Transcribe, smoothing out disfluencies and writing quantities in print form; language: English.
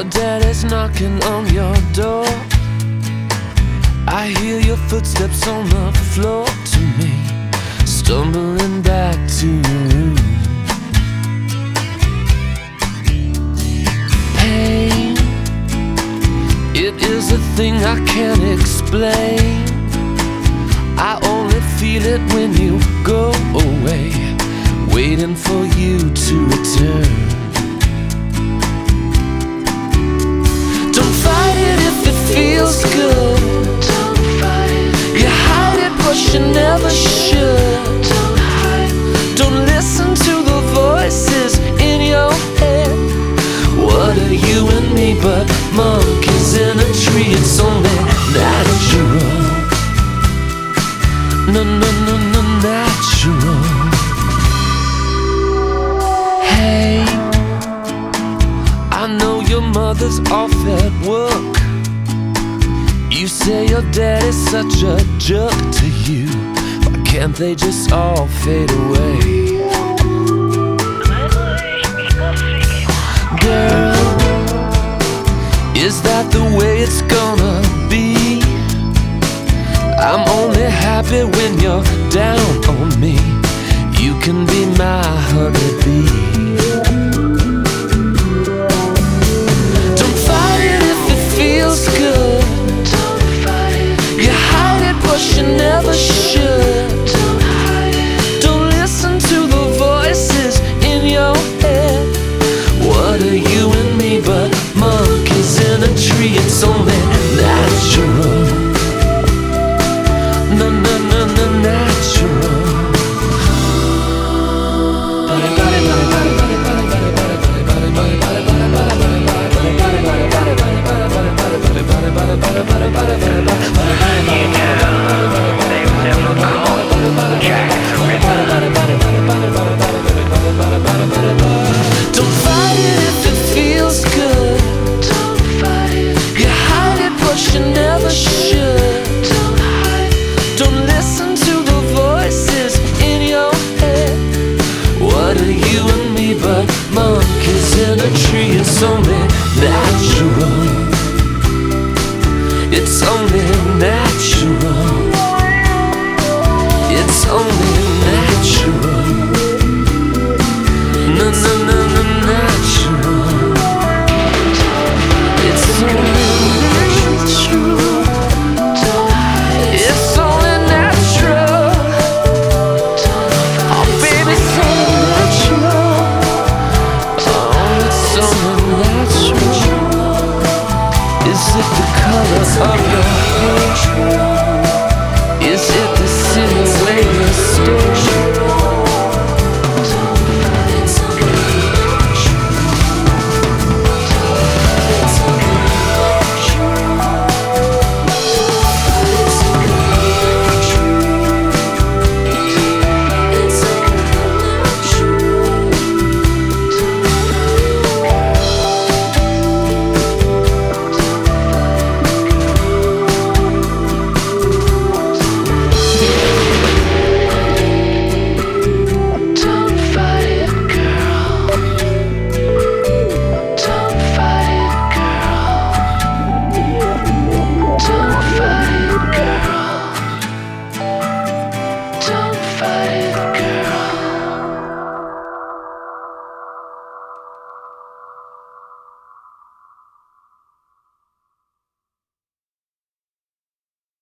daddy's knocking on your door. I hear your footsteps on the floor to me, stumbling back to your room. Pain, it is a thing I can't explain. I only feel it when you go away, waiting for you to return. Don't fight it if it feels good. Don't fight. You hide it but you never should. Don't hide. Don't listen to the voices in your head. What are you and me but monkeys in a tree? It's only natural. No, natural. Hey, I know your mother's off at work. You say your daddy's such a jerk to you. Why can't they just all fade away? Girl, is that the way it's gonna be? I'm only happy when you're down on me. You can be my honeybee. Don't fight it if it feels good. Don't fight. You hide it but you never should. Don't hide. Don't listen to the voices in your head. What are you and me but monkeys in a tree? It's only natural. Natural. Don't fight it if it feels good. Don't fight. You hide it but you never should. Don't hide. Don't listen to the voices in your head. What are you and me but monkeys in a tree? It's only natural. It's only natural. It's only natural. No, natural. It's only natural. It's only natural. Oh baby, it's only natural. Oh, it's only natural. Is it the color of your hair?